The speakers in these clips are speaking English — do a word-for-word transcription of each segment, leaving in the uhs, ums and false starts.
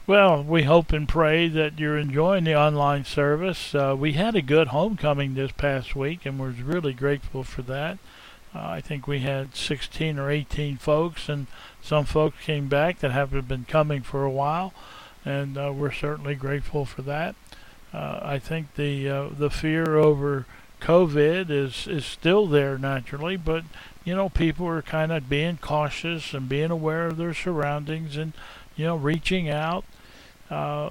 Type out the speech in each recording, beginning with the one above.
Well, we hope and pray that you're enjoying the online service. Uh, we had a good homecoming this past week, and we're really grateful for that. Uh, I think we had sixteen or eighteen folks, and some folks came back that haven't been coming for a while, and uh, we're certainly grateful for that. Uh, I think the uh, the fear over COVID is is still there naturally, but you know people are kind of being cautious and being aware of their surroundings and you know reaching out. Uh,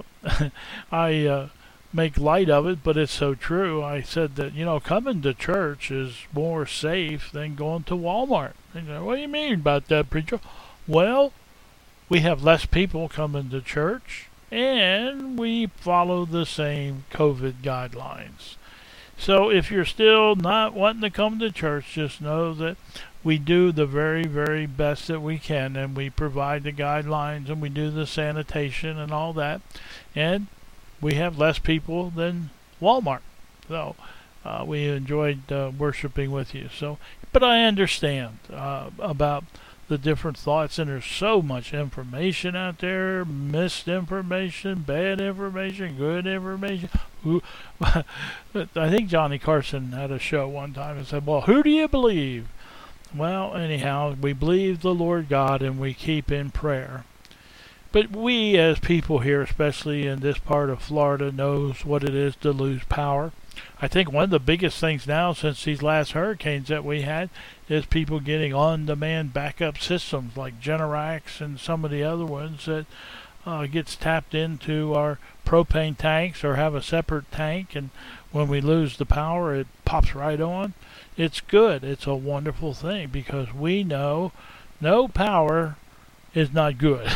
I uh, make light of it, but it's so true. I said that you know coming to church is more safe than going to Walmart. You know, what do you mean about that, preacher? Well, we have less people coming to church, and we follow the same COVID guidelines. So if you're still not wanting to come to church, just know that we do the very, very best that we can, and we provide the guidelines, and we do the sanitation and all that, and we have less people than Walmart. So uh, we enjoyed uh, worshiping with you. So, but I understand uh, about the different thoughts, and there's so much information out there, misinformation, bad information, good information. Who, I think Johnny Carson had a show one time and said, well, who do you believe? Well, anyhow, we believe the Lord God and we keep in prayer. But we as people here, especially in this part of Florida, knows what it is to lose power. I think one of the biggest things now since these last hurricanes that we had is people getting on-demand backup systems like Generac and some of the other ones that uh, gets tapped into our propane tanks or have a separate tank, and when we lose the power it pops right on. It's good. It's a wonderful thing because we know no power is not good.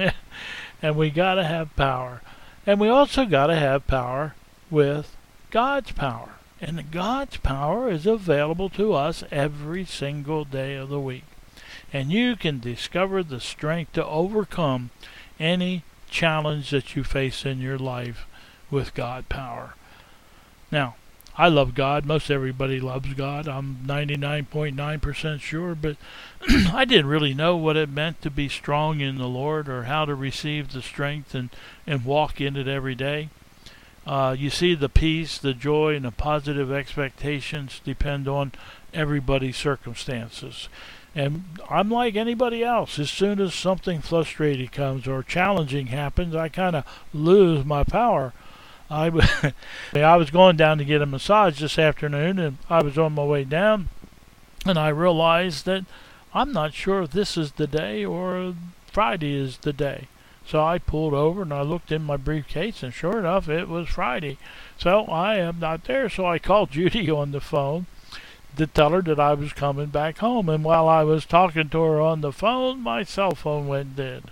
And we got to have power. And we also got to have power with God's power. And God's power is available to us every single day of the week. And you can discover the strength to overcome any challenge that you face in your life with God power. Now, I love God. Most everybody loves God. I'm ninety-nine point nine percent sure, but I didn't really know what it meant to be strong in the Lord or how to receive the strength and, and walk in it every day. Uh, you see, the peace, the joy, and the positive expectations depend on everybody's circumstances. And I'm like anybody else. As soon as something frustrating comes or challenging happens, I kind of lose my power. I, w- I was going down to get a massage this afternoon, and I was on my way down, and I realized that I'm not sure if this is the day or Friday is the day. So I pulled over and I looked in my briefcase, and sure enough, it was Friday. So I am not there. So I called Judy on the phone to tell her that I was coming back home. And while I was talking to her on the phone, my cell phone went dead.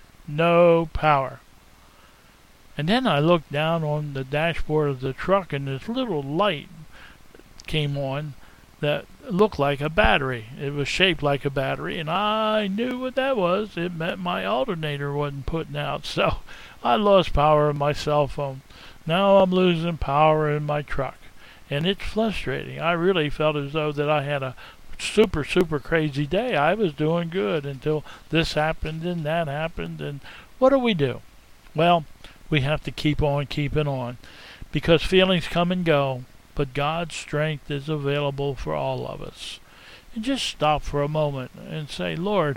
No power. And then I looked down on the dashboard of the truck, and this little light came on that looked like a battery. It was shaped like a battery, and I knew what that was. It meant my alternator wasn't putting out. So I lost power in my cell phone. Now I'm losing power in my truck, and it's frustrating. I really felt as though that I had a super, super crazy day. I was doing good until this happened and that happened, and what do we do? Well, we have to keep on keeping on, because feelings come and go, but God's strength is available for all of us. And just stop for a moment and say, Lord,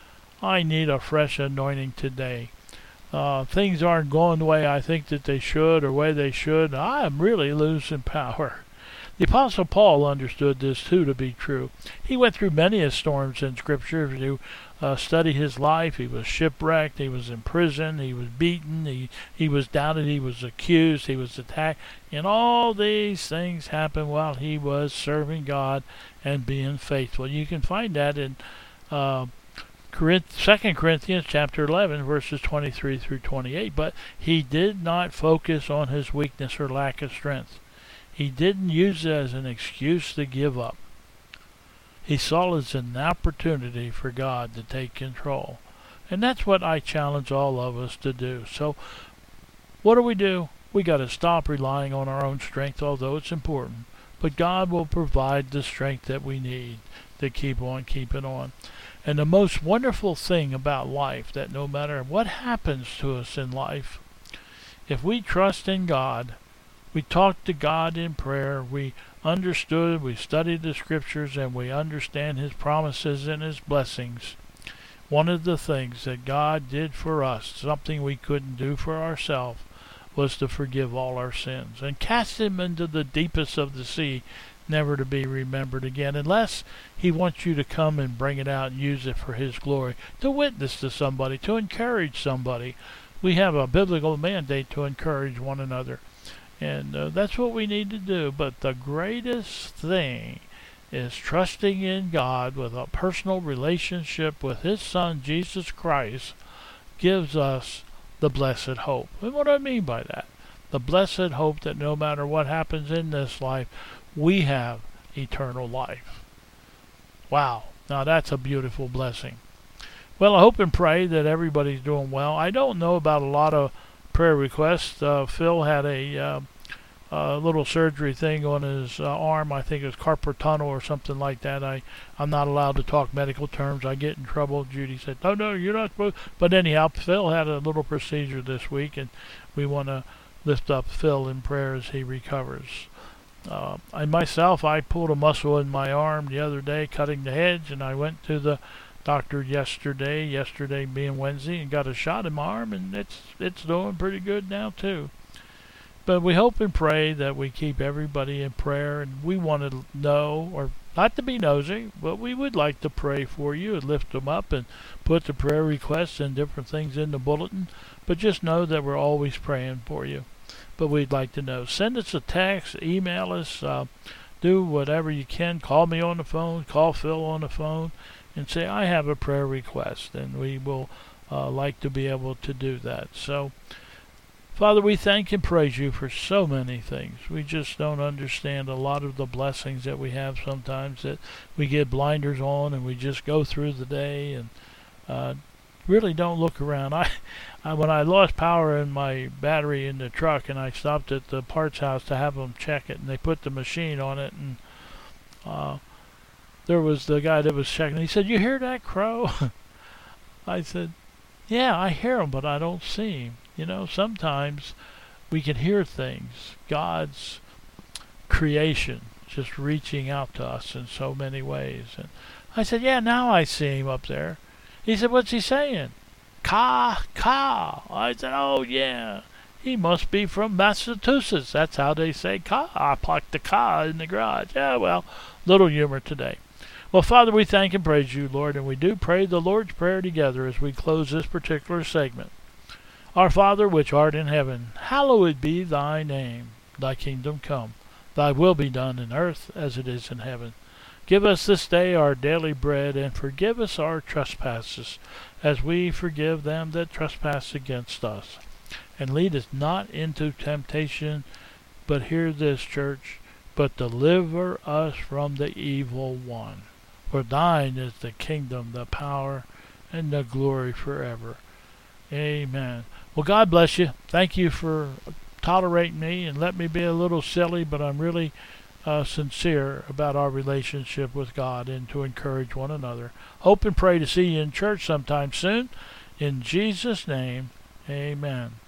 I need a fresh anointing today. Uh, things aren't going the way I think that they should or way they should. I am really losing power. The Apostle Paul understood this too to be true. He went through many a storms in Scripture. If you uh, study his life, he was shipwrecked, he was in prison, he was beaten, he, he was doubted, he was accused, he was attacked. And all these things happened while he was serving God and being faithful. You can find that in uh, Second Corinthians chapter eleven, verses twenty-three through twenty-eight. But he did not focus on his weakness or lack of strength. He didn't use it as an excuse to give up. He saw it as an opportunity for God to take control. And that's what I challenge all of us to do. So what do we do? We got to stop relying on our own strength, although it's important. But God will provide the strength that we need to keep on keeping on. And the most wonderful thing about life, that no matter what happens to us in life, if we trust in God, we talk to God in prayer, we understood, we studied the scriptures, and we understand his promises and his blessings. One of the things that God did for us, something we couldn't do for ourselves, was to forgive all our sins and cast them into the deepest of the sea, never to be remembered again, unless he wants you to come and bring it out and use it for his glory, to witness to somebody, to encourage somebody. We have a biblical mandate to encourage one another, and uh, that's what we need to do. But the greatest thing is trusting in God with a personal relationship with his Son, Jesus Christ, gives us the blessed hope. And what do I mean by that? The blessed hope that no matter what happens in this life, we have eternal life. Wow, now that's a beautiful blessing. Well, I hope and pray that everybody's doing well. I don't know about a lot of prayer requests. Uh, Phil had a uh, uh, little surgery thing on his uh, arm. I think it was carpal tunnel or something like that. I, I'm not allowed to talk medical terms. I get in trouble. Judy said, no, no, you're not supposed. But anyhow, Phil had a little procedure this week, and we want to lift up Phil in prayer as he recovers. Uh, I myself, I pulled a muscle in my arm the other day cutting the hedge, and I went to the doctor yesterday, yesterday being Wednesday, and got a shot in my arm, and it's it's doing pretty good now too. But we hope and pray that we keep everybody in prayer, and we want to know, or not to be nosy, but we would like to pray for you and lift them up and put the prayer requests and different things in the bulletin. But just know that we're always praying for you. But we'd like to know. Send us a text, email us, uh, do whatever you can. Call me on the phone, call Phil on the phone, and say, I have a prayer request, and we will uh, like to be able to do that. So, Father, we thank and praise you for so many things. We just don't understand a lot of the blessings that we have sometimes, that we get blinders on and we just go through the day and uh, really don't look around. I, I when I lost power in my battery in the truck, and I stopped at the parts house to have them check it, and they put the machine on it, and uh, there was the guy that was checking. He said, you hear that crow? I said, yeah, I hear him, but I don't see him. You know, sometimes we can hear things, God's creation just reaching out to us in so many ways. And I said, yeah, now I see him up there. He said, what's he saying? Ka, ka. I said, oh, yeah. He must be from Massachusetts. That's how they say ka. I parked the car in the garage. Yeah, well, little humor today. Well, Father, we thank and praise you, Lord, and we do pray the Lord's Prayer together as we close this particular segment. Our Father, which art in heaven, hallowed be thy name. Thy kingdom come. Thy will be done in earth as it is in heaven. Give us this day our daily bread, and forgive us our trespasses, as we forgive them that trespass against us. And lead us not into temptation, but hear this, church, but deliver us from the evil one. For thine is the kingdom, the power, and the glory forever. Amen. Well, God bless you. Thank you for tolerating me and let me be a little silly, but I'm really uh, sincere about our relationship with God and to encourage one another. Hope and pray to see you in church sometime soon. In Jesus' name, amen.